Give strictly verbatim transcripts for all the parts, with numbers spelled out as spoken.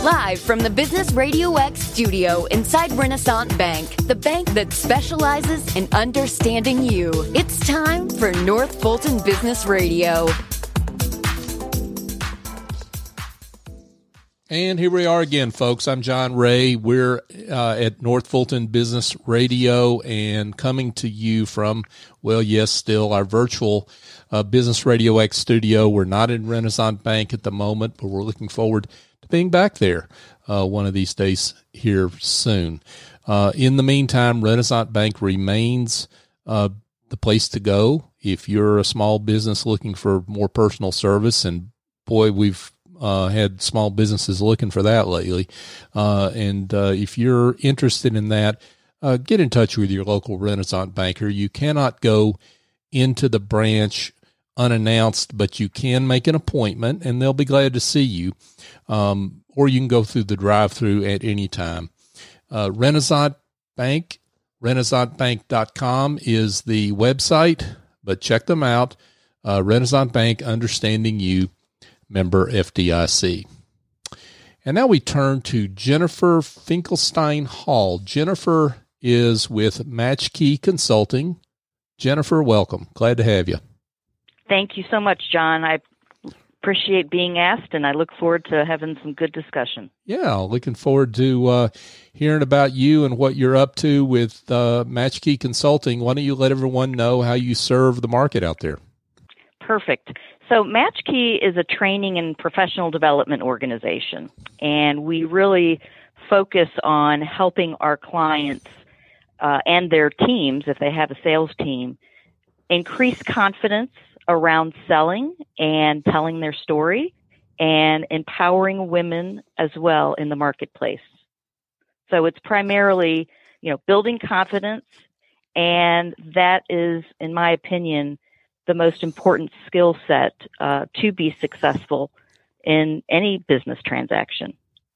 Live from the Business Radio X studio inside Renaissance Bank, the bank that specializes in understanding you. It's time for North Fulton Business Radio. And here we are again, folks. I'm John Ray. We're uh, at North Fulton Business Radio and coming to you from, well, yes, still our virtual uh, Business Radio X studio. We're not in Renaissance Bank at the moment, but we're looking forward to being back there uh, one of these days here soon. Uh, in the meantime, Renaissance Bank remains uh, the place to go if you're a small business looking for more personal service. And boy, we've Uh, had small businesses looking for that lately. Uh, and uh, if you're interested in that, uh, get in touch with your local Renaissance banker. You cannot go into the branch unannounced, but you can make an appointment and they'll be glad to see you. Um, or you can go through the drive-through at any time. Uh, Renaissance Bank, renaissance bank dot com is the website, but check them out. Uh, Renaissance Bank, understanding you. Member F D I C. And now we turn to Jennifer Finkelstein Hall. Jennifer is with Matchkey Consulting. Jennifer, welcome. Glad to have you. Thank you so much, John. I appreciate being asked, and I look forward to having some good discussion. Yeah, looking forward to uh, hearing about you and what you're up to with uh, Matchkey Consulting. Why don't you let everyone know how you serve the market out there? Perfect. So Matchkey is a training and professional development organization, and we really focus on helping our clients uh, and their teams, if they have a sales team, increase confidence around selling and telling their story and empowering women as well in the marketplace. So it's primarily, you know, building confidence, and that is, in my opinion, the most important skill set uh, to be successful in any business transaction.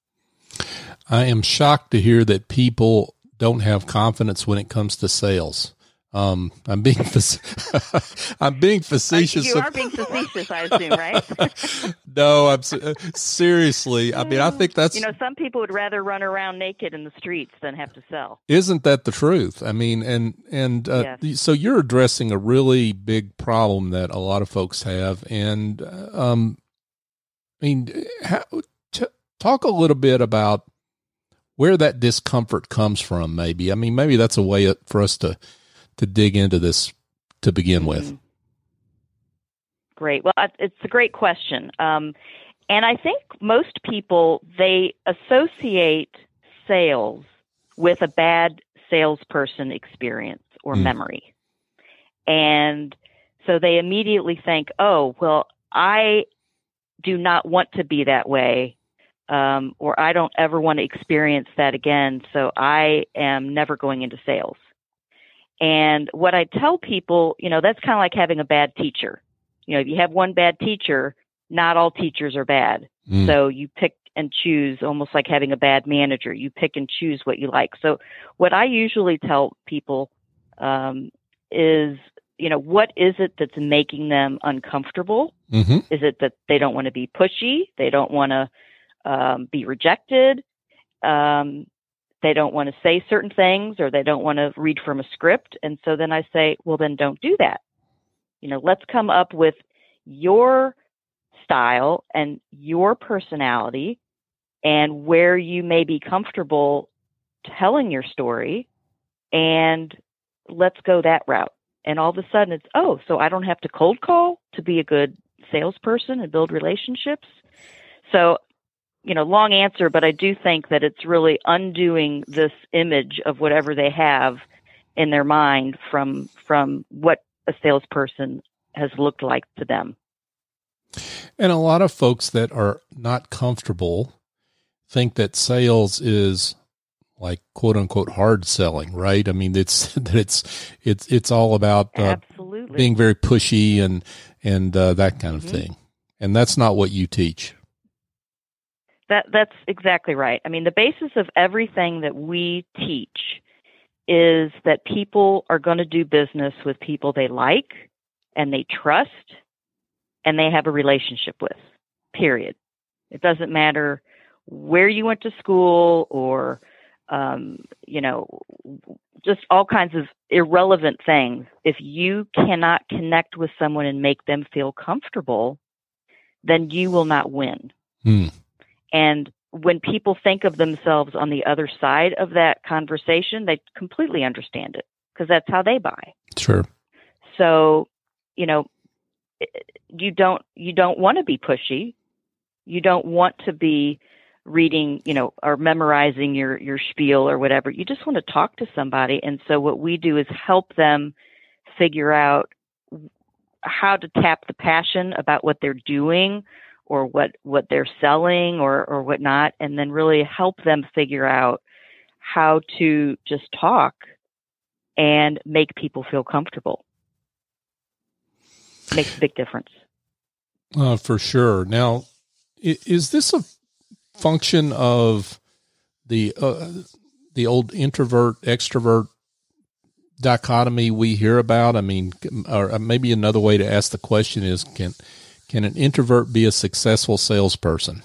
I am shocked to hear that people don't have confidence when it comes to sales. Um, I'm being I'm being facetious. You are being facetious, I assume, right? No, I'm seriously. I mean, I think that's, you know, some people would rather run around naked in the streets than have to sell. Isn't that the truth? I mean, and and uh, yes. So you're addressing a really big problem that a lot of folks have, and um, I mean, how, t- talk a little bit about where that discomfort comes from. Maybe I mean, maybe that's a way for us to. to dig into this to begin with. Great. Well, it's a great question. Um, and I think most people, they associate sales with a bad salesperson experience or mm. memory. And so they immediately think, oh, well, I do not want to be that way. Um, or I don't ever want to experience that again. So I am never going into sales. And what I tell people, you know, that's kind of like having a bad teacher. You know, if you have one bad teacher, not all teachers are bad. Mm. So you pick and choose, almost like having a bad manager. You pick and choose what you like. So what I usually tell people um, is, you know, what is it that's making them uncomfortable? Mm-hmm. Is it that they don't want to be pushy? They don't want to um, be rejected? Um They don't want to say certain things, or they don't want to read from a script. And so then I say, well, then don't do that. You know, let's come up with your style and your personality and where you may be comfortable telling your story, and let's go that route. And all of a sudden it's, oh, so I don't have to cold call to be a good salesperson and build relationships. So, you know, long answer, but I do think that it's really undoing this image of whatever they have in their mind from from what a salesperson has looked like to them. And a lot of folks that are not comfortable think that sales is like quote unquote hard selling, right? I mean, it's that it's it's it's all about uh, Absolutely. being very pushy and and uh, that kind of mm-hmm. thing, and that's not what you teach. That that's exactly right. I mean, the basis of everything that we teach is that people are going to do business with people they like and they trust and they have a relationship with, period. It doesn't matter where you went to school or, um, you know, just all kinds of irrelevant things. If you cannot connect with someone and make them feel comfortable, then you will not win. Hmm. And when people think of themselves on the other side of that conversation, they completely understand it because that's how they buy. Sure. So, you know, you don't you don't want to be pushy. You don't want to be reading, you know, or memorizing your, your spiel or whatever. You just want to talk to somebody. And so what we do is help them figure out how to tap the passion about what they're doing or what, what they're selling or, or whatnot, and then really help them figure out how to just talk and make people feel comfortable. Makes a big difference. Uh, for sure. Now, is this a function of the uh, the old introvert extrovert dichotomy we hear about? I mean, or maybe another way to ask the question is, can can an introvert be a successful salesperson?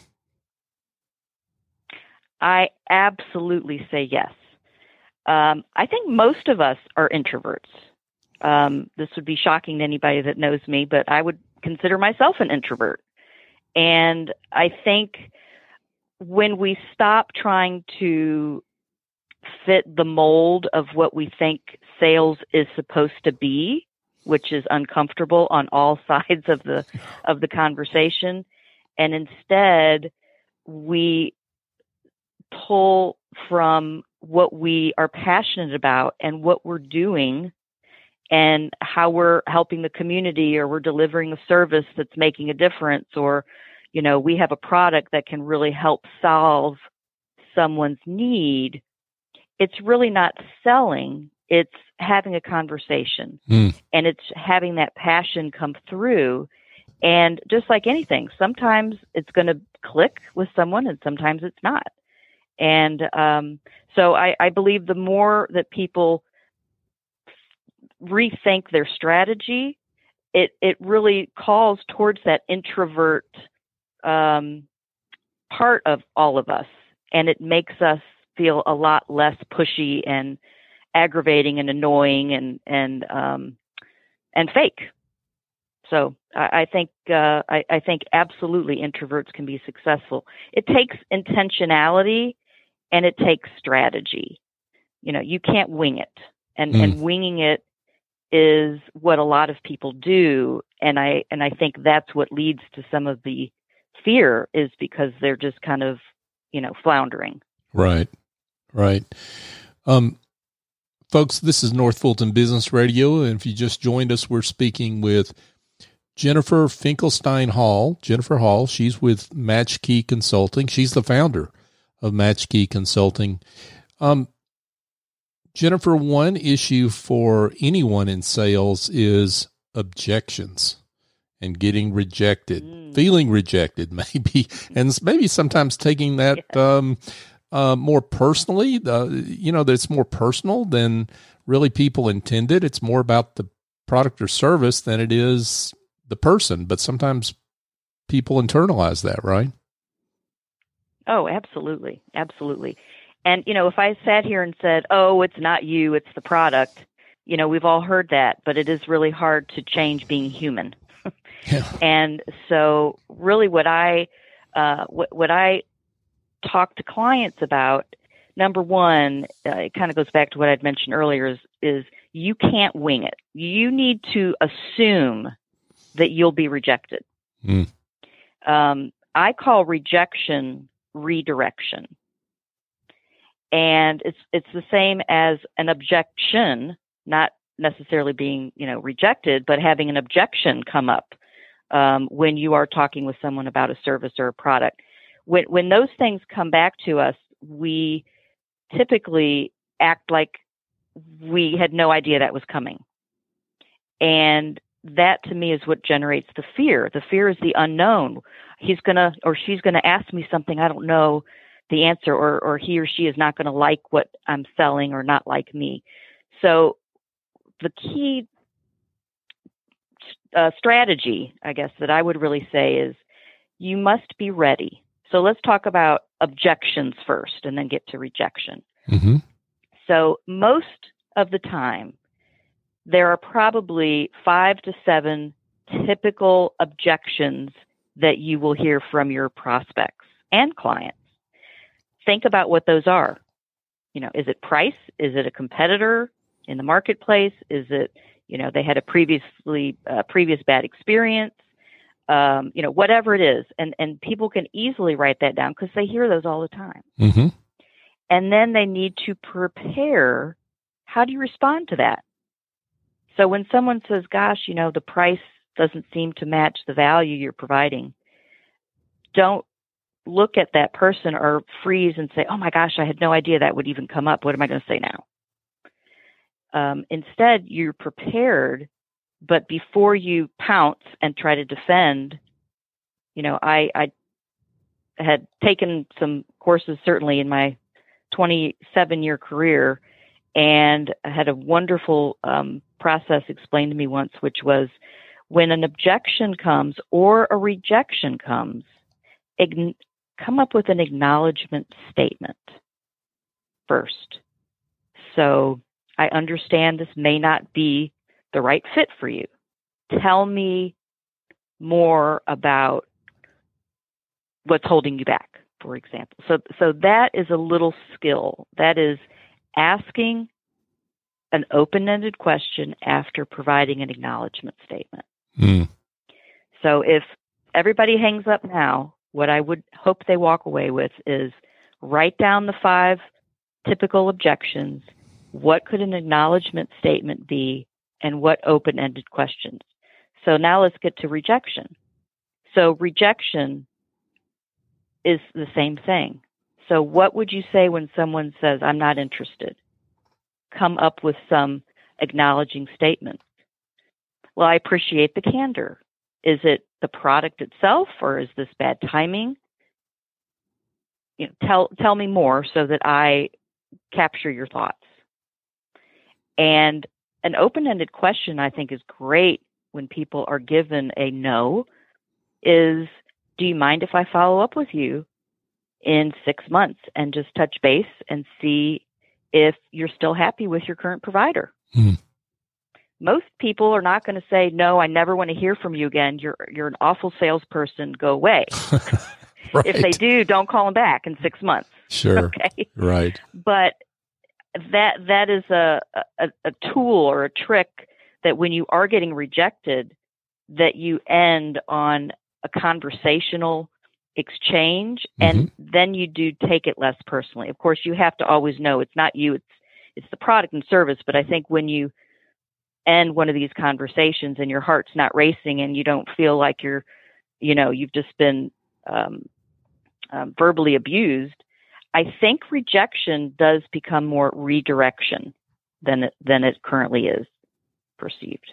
I absolutely say yes. Um, I think most of us are introverts. Um, this would be shocking to anybody that knows me, but I would consider myself an introvert. And I think when we stop trying to fit the mold of what we think sales is supposed to be, which is uncomfortable on all sides of the of the conversation, and instead we pull from what we are passionate about and what we're doing and how we're helping the community, or we're delivering a service that's making a difference, or, you know, we have a product that can really help solve someone's need. It's really not selling. It's having a conversation, mm. and it's having that passion come through. And just like anything, sometimes it's going to click with someone and sometimes it's not. And um, so I, I believe the more that people rethink their strategy, it, it really calls towards that introvert um, part of all of us. And it makes us feel a lot less pushy and aggravating and annoying and, and, um, and fake. So I, I think, uh, I, I think absolutely introverts can be successful. It takes intentionality and it takes strategy. You know, you can't wing it, and, mm. and winging it is what a lot of people do. And I, and I think that's what leads to some of the fear, is because they're just kind of, you know, floundering. Right. Right. Um, folks, this is North Fulton Business Radio. And if you just joined us, we're speaking with Jennifer Finkelstein Hall. Jennifer Hall, she's with Match Key Consulting. She's the founder of Match Key Consulting. Um, Jennifer, one issue for anyone in sales is objections and getting rejected, mm. feeling rejected, maybe, and maybe sometimes taking that yeah. um, uh, more personally. Uh, you know, that it's more personal than really people intended. It's more about the product or service than it is the person. But sometimes people internalize that, right? Oh, absolutely, absolutely. And, you know, if I sat here and said, oh, it's not you, it's the product, you know, we've all heard that, but it is really hard to change being human. yeah. And so really what I, uh, what, what I talk to clients about, number one, uh, it kind of goes back to what I'd mentioned earlier, is, is you can't wing it. You need to assume that you'll be rejected. Mm. Um, I call rejection redirection. And it's it's the same as an objection, not necessarily being, you know, rejected, but having an objection come up um, when you are talking with someone about a service or a product. When when those things come back to us, we typically act like we had no idea that was coming. And that, to me, is what generates the fear. The fear is the unknown. He's gonna or she's gonna ask me something I don't know the answer, or, or he or she is not going to like what I'm selling or not like me. So the key uh, strategy, I guess, that I would really say is you must be ready. So let's talk about objections first and then get to rejection. Mm-hmm. So most of the time, there are probably five to seven typical objections that you will hear from your prospects and clients. Think about what those are. You know, is it price? Is it a competitor in the marketplace? Is it, you know, they had a previously uh, previous bad experience? Um, you know, whatever it is. And, and people can easily write that down because they hear those all the time. Mm-hmm. And then they need to prepare. How do you respond to that? So when someone says, gosh, you know, the price doesn't seem to match the value you're providing, don't look at that person or freeze and say, oh my gosh, I had no idea that would even come up. What am I going to say now? Um, instead, you're prepared, but before you pounce and try to defend, you know, I, I had taken some courses certainly in my twenty-seven year career, and I had a wonderful um, process explained to me once, which was when an objection comes or a rejection comes, ign- come up with an acknowledgement statement first. So I understand this may not be the right fit for you. Tell me more about what's holding you back, for example. So, so that is a little skill. That is asking an open-ended question after providing an acknowledgement statement. Mm. So if everybody hangs up now, what I would hope they walk away with is write down the five typical objections. What could an acknowledgement statement be, and what open-ended questions? So now let's get to rejection. So rejection is the same thing. So what would you say when someone says, I'm not interested? Come up with some acknowledging statements. Well, I appreciate the candor. Is it the product itself, or is this bad timing? You know, tell tell me more so that I capture your thoughts. And an open-ended question, I think, is great when people are given a no, is, do you mind if I follow up with you in six months and just touch base and see if you're still happy with your current provider? Mm. Most people are not going to say, no, I never want to hear from you again. You're you're an awful salesperson. Go away. Right. If they do, don't call them back in six months. Sure. Okay. Right. But that that is a, a, a tool or a trick that when you are getting rejected, that you end on a conversational exchange, and Mm-hmm. then you do take it less personally. Of course, you have to always know it's not you, it's it's the product and service. But I think when you end one of these conversations and your heart's not racing and you don't feel like you're, you know, you've just been um, um, verbally abused, I think rejection does become more redirection than it, than it currently is perceived.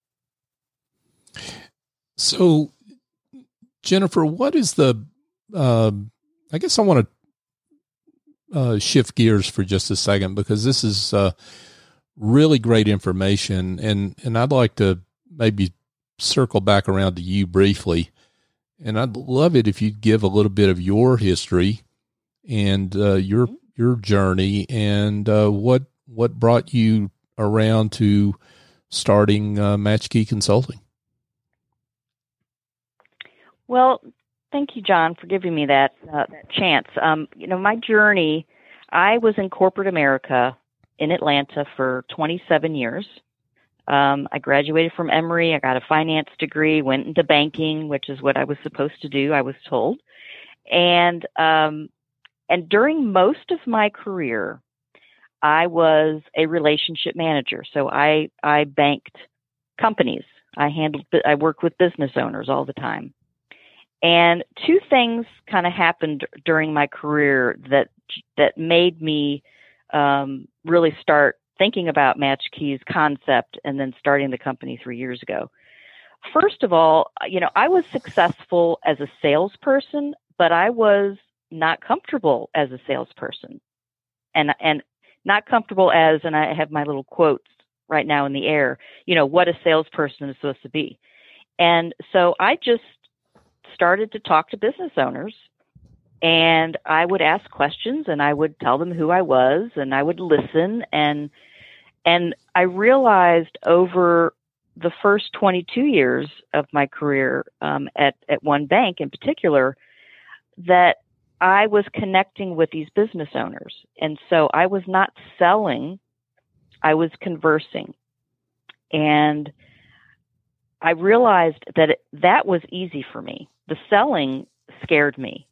So, Jennifer, what is the, uh, I guess I want to uh, shift gears for just a second, because this is uh, really great information. And, and I'd like to maybe circle back around to you briefly. And I'd love it if you'd give a little bit of your history and uh, your your journey, and uh, what what brought you around to starting uh, Matchkey Consulting. Well, thank you, John, for giving me that uh, that chance. Um, you know, my journey, I was in corporate America in Atlanta for twenty-seven years. Um, I graduated from Emory. I got a finance degree, went into banking, which is what I was supposed to do, I was told. And um, and during most of my career, I was a relationship manager. So I I banked companies. I handled. I worked with business owners all the time. And two things kind of happened during my career that that made me um, really start thinking about Matchkey's concept and then starting the company three years ago. First of all, you know, I was successful as a salesperson, but I was not comfortable as a salesperson, and and not comfortable as, and I have my little quotes right now in the air, you know, what a salesperson is supposed to be. And so I just started to talk to business owners And I would ask questions, and I would tell them who I was, and I would listen. And and I realized over the first twenty-two years of my career um, at, at one bank in particular, that I was connecting with these business owners. And so I was not selling, I was conversing. And I realized that it, that was easy for me. The selling scared me.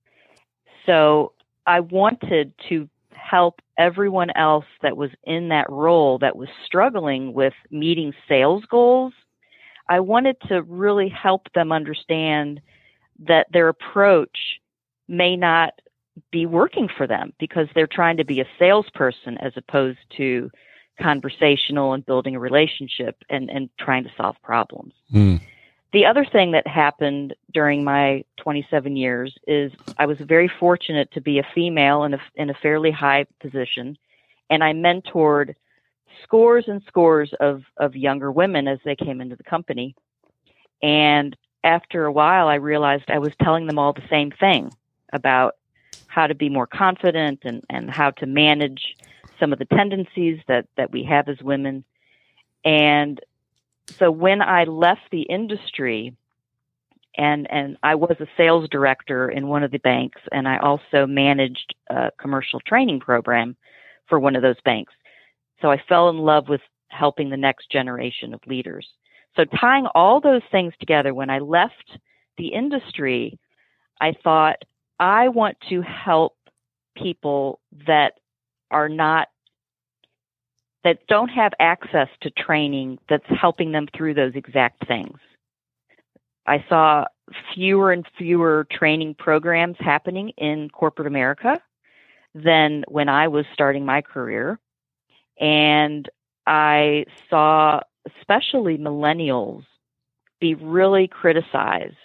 So I wanted to help everyone else that was in that role that was struggling with meeting sales goals. I wanted to really help them understand that their approach may not be working for them because they're trying to be a salesperson as opposed to conversational and building a relationship and, and trying to solve problems. Mm. The other thing that happened during my twenty-seven years is I was very fortunate to be a female in a, in a fairly high position, and I mentored scores and scores of, of younger women as they came into the company. And after a while, I realized I was telling them all the same thing about how to be more confident and, and how to manage some of the tendencies that, that we have as women. And so when I left the industry, and, and I was a sales director in one of the banks, and I also managed a commercial training program for one of those banks. So I fell in love with helping the next generation of leaders. So tying all those things together, when I left the industry, I thought, I want to help people that are not, that don't have access to training that's helping them through those exact things. I saw fewer and fewer training programs happening in corporate America than when I was starting my career. And I saw especially millennials be really criticized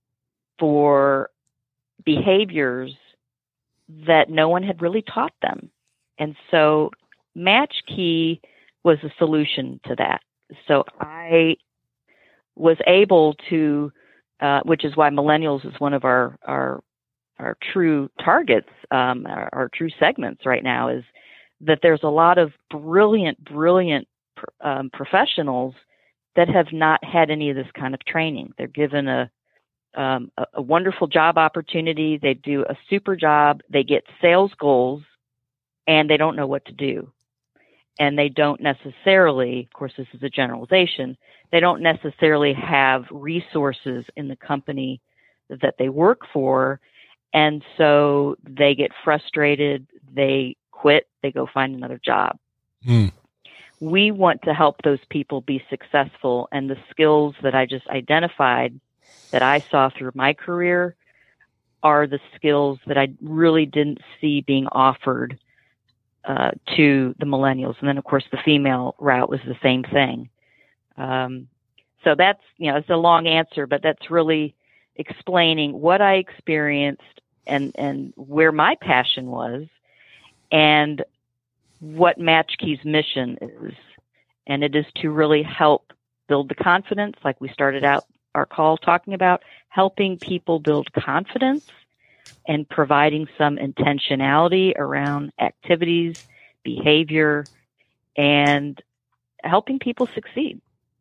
for behaviors that no one had really taught them. And so MatchKey was a solution to that. So I was able to, uh, which is why millennials is one of our our, our true targets, um, our, our true segments right now, is that there's a lot of brilliant, brilliant um, professionals that have not had any of this kind of training. They're given a, um, a, a wonderful job opportunity. They do a super job. They get sales goals, and they don't know what to do. And they don't necessarily, of course, this is a generalization, they don't necessarily have resources in the company that they work for. And so they get frustrated, they quit, they go find another job. Mm. We want to help those people be successful. And the skills that I just identified that I saw through my career are the skills that I really didn't see being offered Uh, to the millennials. And then, of course, the female route was the same thing. Um, so that's, you know, it's a long answer, but that's really explaining what I experienced and, and where my passion was and what MatchKey's mission is. And it is to really help build the confidence, like we started out our call talking about, helping people build confidence and providing some intentionality around activities, behavior, and helping people succeed.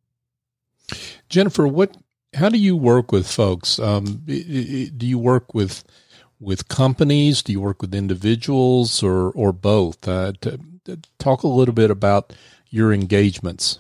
Jennifer, what? How do you work with folks? Um, do you work with with companies? Do you work with individuals, or or both? Uh, to, to talk a little bit about your engagements.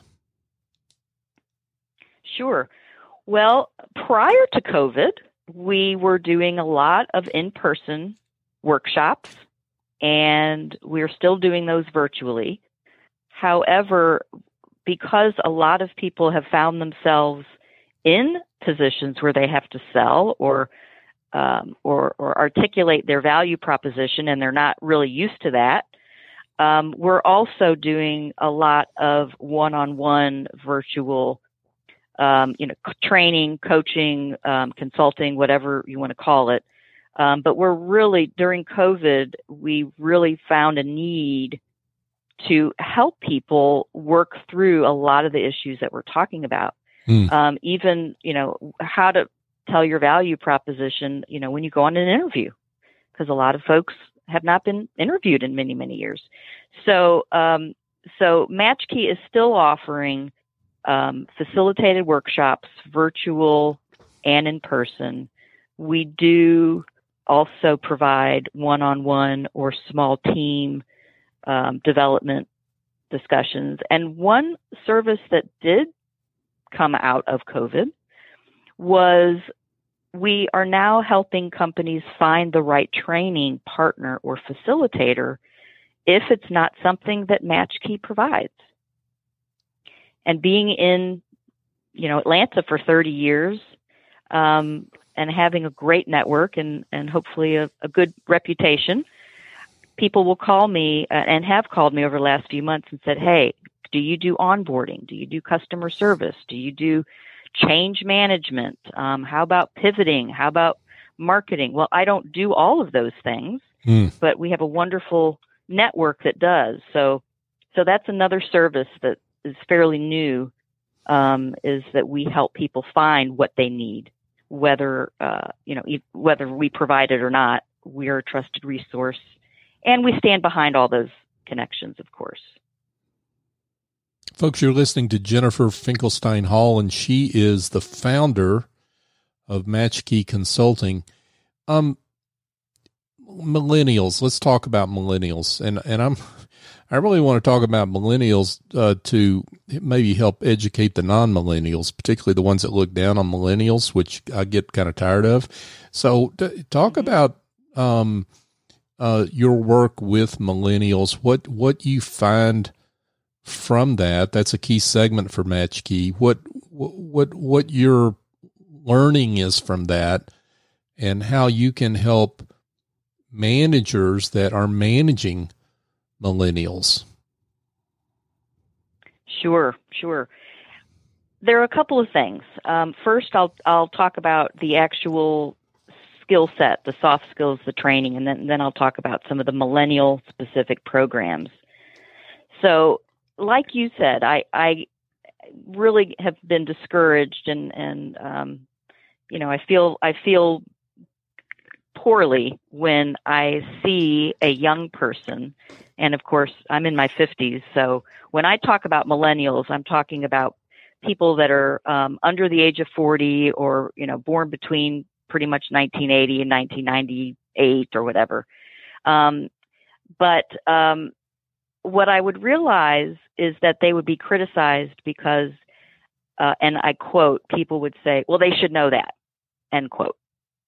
Sure. Well, prior to COVID, we were doing a lot of in-person workshops, and we're still doing those virtually. However, because a lot of people have found themselves in positions where they have to sell or um, or, or articulate their value proposition, and they're not really used to that, um, we're also doing a lot of one-on-one virtual Um, you know, training, coaching, um, consulting, whatever you want to call it. Um, but we're really, during COVID, we really found a need to help people work through a lot of the issues that we're talking about. Mm. Um, even, you know, how to tell your value proposition, you know, when you go on an interview. because a lot of folks have not been interviewed in many, many years. So, um, so MatchKey is still offering um, facilitated workshops, virtual and in person. We do also provide one-on-one or small team um, development discussions. And one service that did come out of COVID was we are now helping companies find the right training partner or facilitator if it's not something that MatchKey provides. And being in, you know, Atlanta for thirty years, um, and having a great network and, and hopefully a, a good reputation, people will call me uh, and have called me over the last few months and said, hey, do you do onboarding? Do you do customer service? Do you do change management? Um, how about pivoting? How about marketing? Well, I don't do all of those things, mm. but we have a wonderful network that does. So, so that's another service that is fairly new, um, is that we help people find what they need, whether, uh, you know, whether we provide it or not. We are a trusted resource, and we stand behind all those connections, of course. Folks, you're listening to Jennifer Finkelstein Hall, and she is the founder of MatchKey Consulting. Um, millennials. Let's talk about millennials, and and I'm I really want to talk about millennials uh, to maybe help educate the non-millennials, particularly the ones that look down on millennials, which I get kind of tired of. So, t- talk about um, uh, your work with millennials. What what you find from that. That's a key segment for MatchKey. What what what your learning is from that, and how you can help managers that are managing millennials. Sure, sure. There are a couple of things. Um, first, I'll I'll talk about the actual skill set, the soft skills, the training, and then then I'll talk about some of the millennial specific programs. So, like you said, I, I really have been discouraged, and and um, you know, I feel I feel poorly when I see a young person, and of course, I'm in my fifties. So when I talk about millennials, I'm talking about people that are um, under the age of forty, or you know, born between pretty much nineteen eighty and nineteen ninety-eight or whatever. Um, but um, what I would realize is that they would be criticized because, uh, and I quote, people would say, well, they should know that, end quote.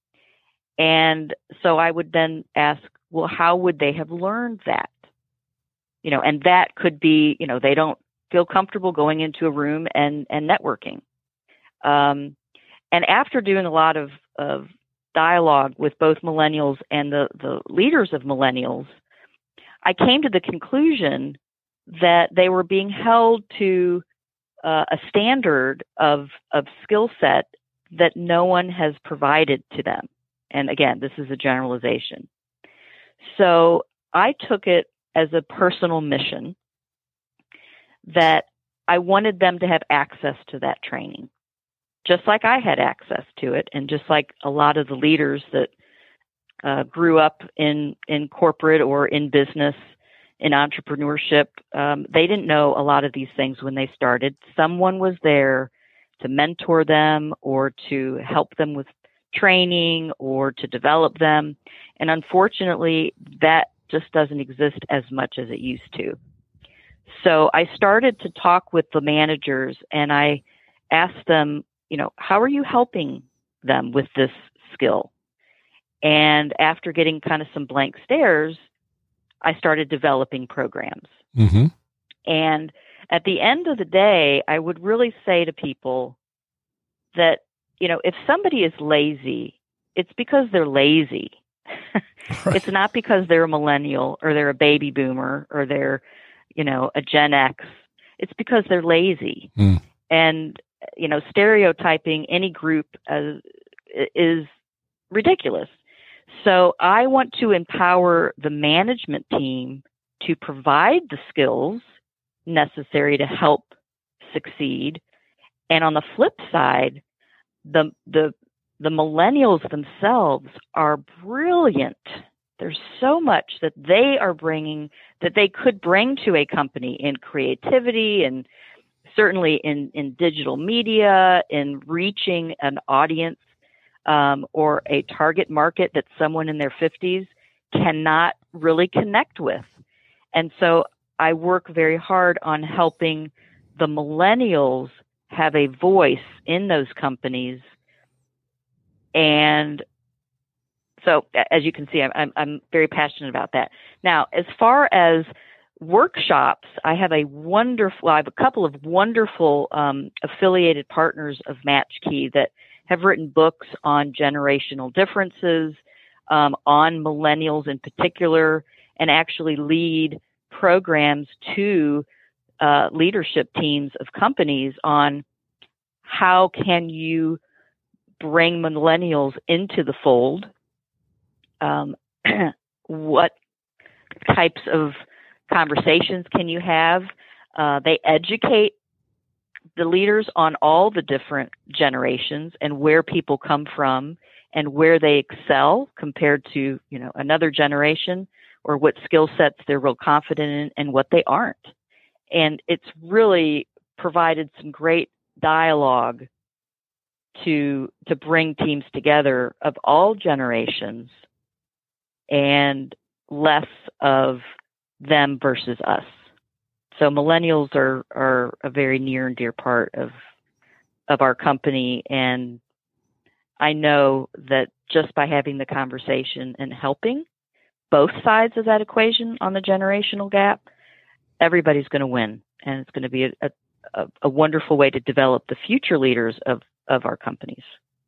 And so I would then ask, well, how would they have learned that? You know, and that could be, you know, they don't feel comfortable going into a room and, and networking. Um, and after doing a lot of, of dialogue with both millennials and the, the leaders of millennials, I came to the conclusion that they were being held to uh, a standard of of skill set that no one has provided to them. And again, this is a generalization. So I took it as a personal mission that I wanted them to have access to that training, just like I had access to it, and just like a lot of the leaders that uh, grew up in, in corporate or in business, in entrepreneurship, um, they didn't know a lot of these things when they started. Someone was there to mentor them or to help them with training or to develop them. And unfortunately, that just doesn't exist as much as it used to. So I started to talk with the managers, and I asked them, you know, how are you helping them with this skill? And after getting kind of some blank stares, I started developing programs. Mm-hmm. And at the end of the day, I would really say to people that, you know, if somebody is lazy, it's because they're lazy. Right. It's not because they're a millennial or they're a baby boomer or they're, you know, a Gen X. It's because they're lazy. Mm. And, you know, stereotyping any group as, is ridiculous. So I want to empower the management team to provide the skills necessary to help succeed. And on the flip side, the the the millennials themselves are brilliant There's so much that they are bringing, that they could bring to a company in creativity and certainly in, in digital media, in reaching an audience um, or a target market that someone in their fifties cannot really connect with. And so I work very hard on helping the millennials have a voice in those companies. And so, as you can see, I'm, I'm very passionate about that. Now, as far as workshops, I have a wonderful, I have a couple of wonderful um, affiliated partners of MatchKey that have written books on generational differences, um, on millennials in particular, and actually lead programs to uh, leadership teams of companies on how can you bring millennials into the fold. Um, what types of conversations can you have? Uh, they educate the leaders on all the different generations and where people come from and where they excel compared to, you know, another generation, or what skill sets they're real confident in and what they aren't. And it's really provided some great dialogue to to bring teams together of all generations and less of them versus us. So millennials are, are a very near and dear part of of our company. And I know that just by having the conversation and helping both sides of that equation on the generational gap, everybody's going to win. And it's going to be a, a, a wonderful way to develop the future leaders of, of our companies.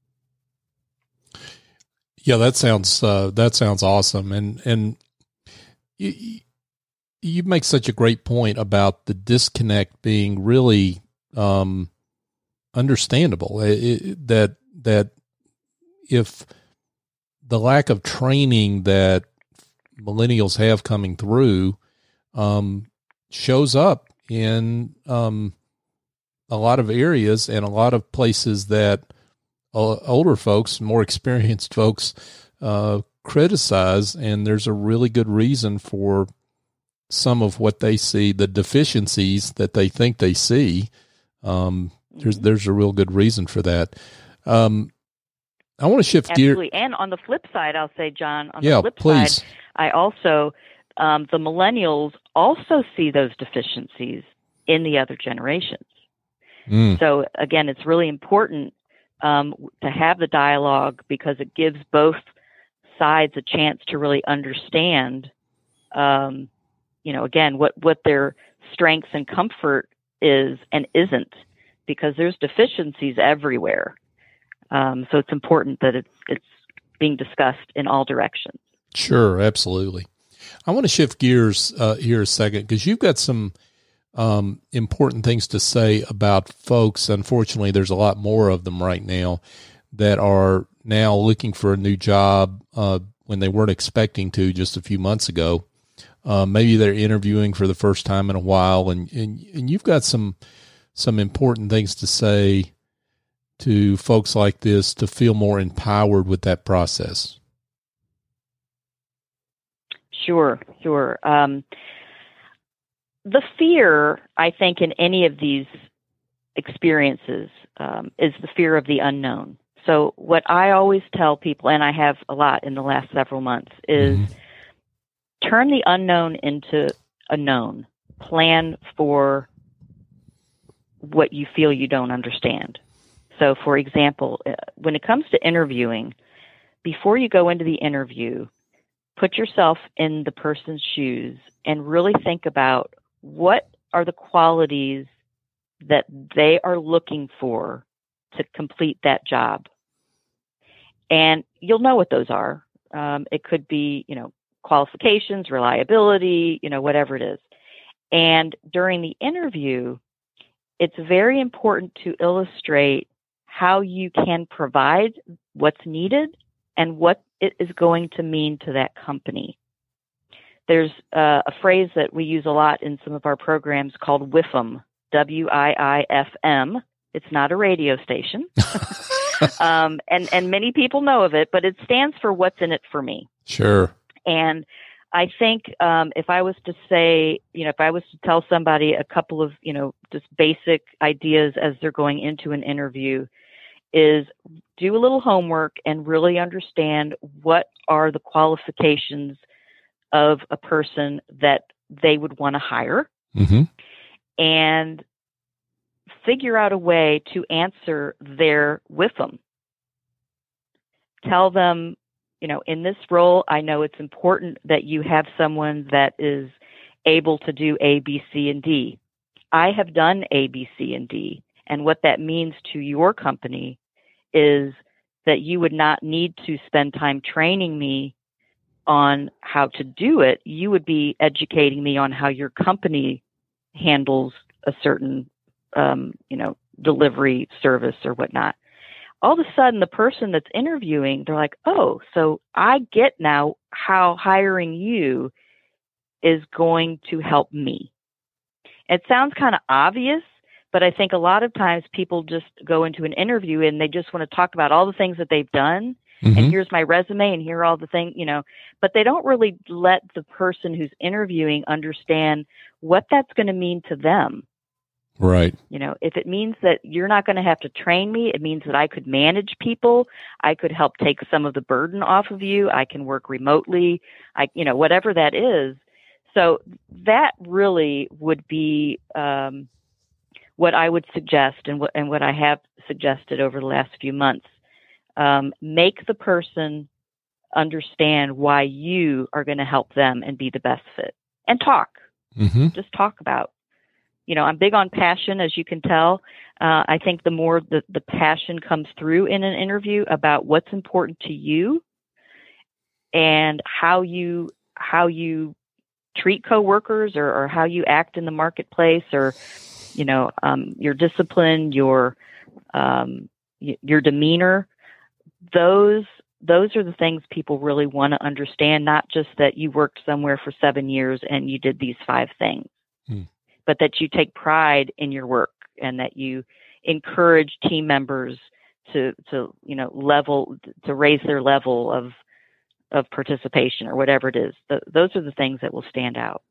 Yeah, that sounds, uh, that sounds awesome. And, and you, you make such a great point about the disconnect being really, um, understandable. It, it, that, that if the lack of training that millennials have coming through, um, shows up in, um, a lot of areas and a lot of places that uh, older folks, more experienced folks, uh, criticize. And there's a really good reason for some of what they see, the deficiencies that they think they see. Um, there's, there's a real good reason for that. Um, I want to shift gears. Absolutely. And on the flip side, I'll say, John, on yeah, the flip please. side, I also, um, the millennials also see those deficiencies in the other generations. Mm. So again, it's really important um, to have the dialogue because it gives both sides a chance to really understand, um, you know, again, what, what their strengths and comfort is and isn't, because there's deficiencies everywhere. Um, so it's important that it's, it's being discussed in all directions. Sure. Absolutely. I want to shift gears uh, here a second, because you've got some um, important things to say about folks. Unfortunately, there's a lot more of them right now that are now looking for a new job uh, when they weren't expecting to just a few months ago. Uh, maybe they're interviewing for the first time in a while, and, and, and you've got some, some important things to say to folks like this to feel more empowered with that process. Sure, sure. Um, the fear, I think, in any of these experiences um, is the fear of the unknown. So what I always tell people, and I have a lot in the last several months, is mm-hmm. turn the unknown into a known. Plan for what you feel you don't understand. So, for example, when it comes to interviewing, before you go into the interview, put yourself in the person's shoes and really think about what are the qualities that they are looking for to complete that job. And you'll know what those are. Um, it could be, you know, qualifications, reliability, you know, whatever it is. And during the interview, it's very important to illustrate how you can provide what's needed and what it is going to mean to that company. There's uh, a phrase that we use a lot in some of our programs called W I F M, W I I F M. It's not a radio station. um, and, and many people know of it, but it stands for what's in it for me. Sure. And I think um, if I was to say, you know, if I was to tell somebody a couple of, you know, just basic ideas as they're going into an interview, is do a little homework and really understand what are the qualifications of a person that they would want to hire, mm-hmm. and figure out a way to answer their with them. Tell them, you know, in this role, I know it's important that you have someone that is able to do A, B, C, and D. I have done A, B, C, and D. And what that means to your company is that you would not need to spend time training me on how to do it. You would be educating me on how your company handles a certain, um, you know, delivery service or whatnot. All of a sudden, the person that's interviewing, they're like, oh, so I get now how hiring you is going to help me. It sounds kind of obvious, but I think a lot of times people just go into an interview and they just want to talk about all the things that they've done. Mm-hmm. And here's my resume and here are all the things, you know, but they don't really let the person who's interviewing understand what that's going to mean to them. Right. You know, if it means that you're not going to have to train me, it means that I could manage people. I could help take some of the burden off of you. I can work remotely. I, you know, whatever that is. So that really would be um, what I would suggest, and what and what I have suggested over the last few months. Um, make the person understand why you are going to help them and be the best fit, and talk. Mm-hmm. Just talk about. You know, I'm big on passion, as you can tell. Uh, I think the more the, the passion comes through in an interview about what's important to you and how you how you treat coworkers, or, or how you act in the marketplace, or you know, um, your discipline, your um, y- your demeanor. Those those are the things people really want to understand. Not just that you worked somewhere for seven years and you did these five things. Hmm. But that you take pride in your work, and that you encourage team members to, to you know, level to raise their level of of participation, or whatever it is. The, those are the things that will stand out.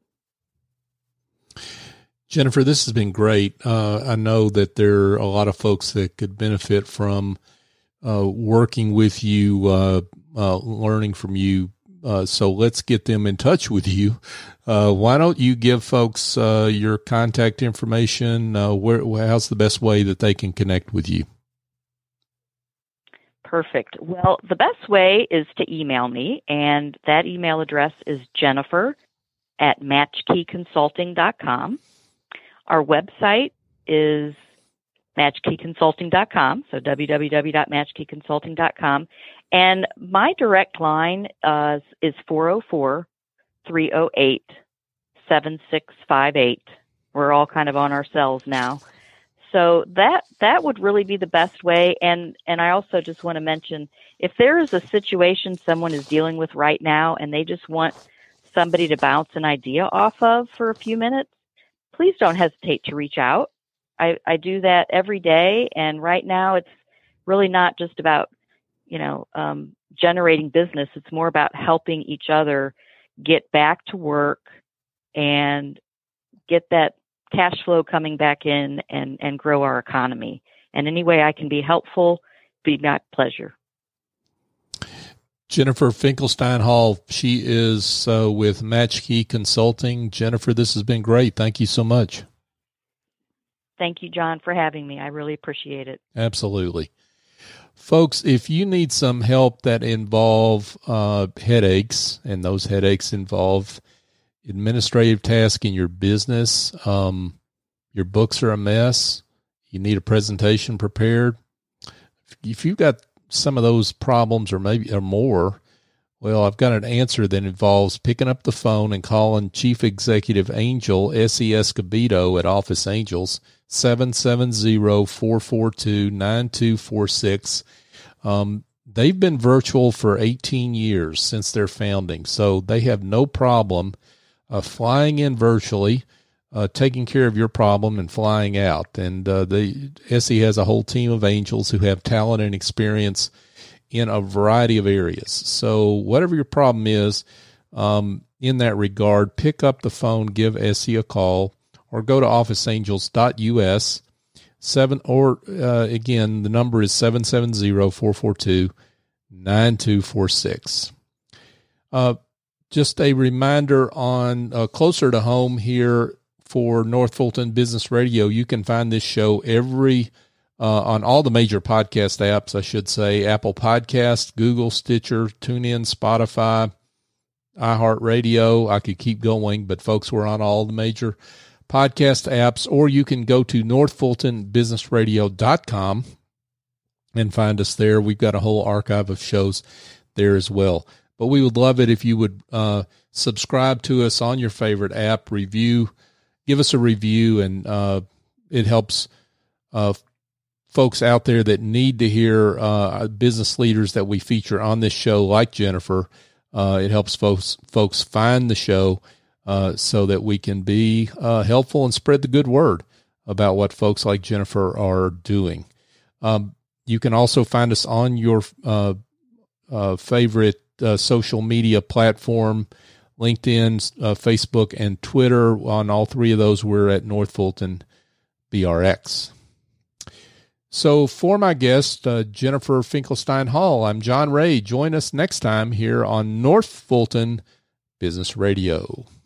Jennifer, this has been great. Uh, I know that there are a lot of folks that could benefit from uh, working with you, uh, uh, learning from you. Uh, so let's get them in touch with you. Uh, why don't you give folks uh, your contact information? Uh, where, how's the best way that they can connect with you? Perfect. Well, the best way is to email me, and that email address is Jennifer at matchkey consulting dot com. Our website is matchkey consulting dot com, so w w w dot matchkey consulting dot com. And my direct line uh, is four oh four, three oh eight, seven six five eight. We're all kind of on our cells now. So that that would really be the best way. And, and I also just want to mention, if there is a situation someone is dealing with right now and they just want somebody to bounce an idea off of for a few minutes, please don't hesitate to reach out. I, I do that every day. And right now it's really not just about you know, um, generating business. It's more about helping each other get back to work and get that cash flow coming back in, and, and grow our economy. And any way I can be helpful, be my pleasure. Jennifer Finkelstein Hall, she is uh, with Matchkey Consulting. Jennifer, this has been great. Thank you so much. Thank you, John, for having me. I really appreciate it. Absolutely. Folks, if you need some help that involve uh, headaches, and those headaches involve administrative tasks in your business, um, your books are a mess, you need a presentation prepared. If you've got some of those problems, or maybe or more, well, I've got an answer that involves picking up the phone and calling Chief Executive Angel, S E Escobedo at Office Angels, seven seven zero, four four two, nine two four six. Um, they've been virtual for eighteen years since their founding, so they have no problem uh, flying in virtually, uh, taking care of your problem, and flying out. And uh, the S E has a whole team of angels who have talent and experience in a variety of areas. So whatever your problem is, um, in that regard, pick up the phone, give Essie a call, or go to office angels dot U S. Seven or uh, again, the number is seven seven zero, four four two, nine two four six. Uh, just a reminder on uh, closer to home here for North Fulton Business Radio. You can find this show every uh, on all the major podcast apps, I should say: Apple Podcast, Google, Stitcher, TuneIn, Spotify, iHeartRadio. I could keep going, but folks, we're on all the major podcast apps, or you can go to north fulton business radio dot com and find us there. We've got a whole archive of shows there as well. But we would love it if you would uh, subscribe to us on your favorite app, review, give us a review, and uh, it helps uh, folks out there that need to hear uh, business leaders that we feature on this show, like Jennifer. Uh, it helps folks folks find the show Uh, so that we can be uh, helpful and spread the good word about what folks like Jennifer are doing. Um, you can also find us on your uh, uh, favorite uh, social media platform, LinkedIn, uh, Facebook, and Twitter. On all three of those, we're at North Fulton B R X. So for my guest, uh, Jennifer Finkelstein Hall, I'm John Ray. Join us next time here on North Fulton Business Radio.